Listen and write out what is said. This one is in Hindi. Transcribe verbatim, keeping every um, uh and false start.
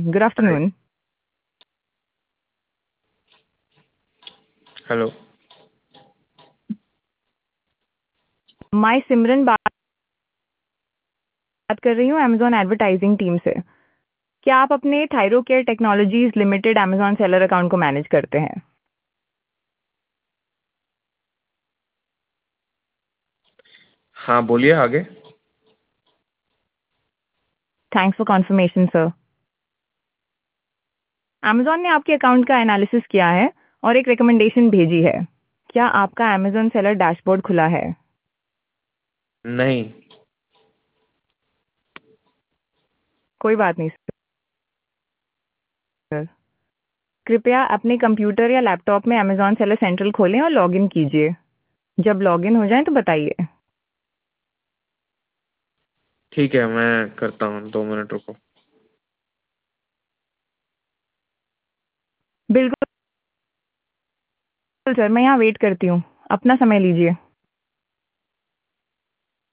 Good हाय। afternoon. हेलो। मैं सिमरन बात कर रही हूँ अमेज़न एडवर्टाइजिंग टीम से। क्या आप अपने Thyrocare technologies limited Amazon seller account को मैनेज करते हैं? हाँ, बोलिए आगे। Thanks for confirmation sir. Amazon ने आपके अकाउंट का एनालिसिस किया है और एक रिकमेंडेशन भेजी है। क्या आपका अमेज़न सेलर डैशबोर्ड खुला है? नहीं। कोई बात नहीं सर। कृपया अपने कंप्यूटर या लैपटॉप में अमेज़न सेलर सेंट्रल खोलें और लॉगिन कीजिए। जब लॉगिन हो जाए तो बताइए। ठीक है, मैं करता हूँ, दो मिनट रुको। बिल्कुल सर, मैं यहाँ वेट करती हूँ। अपना समय लीजिए।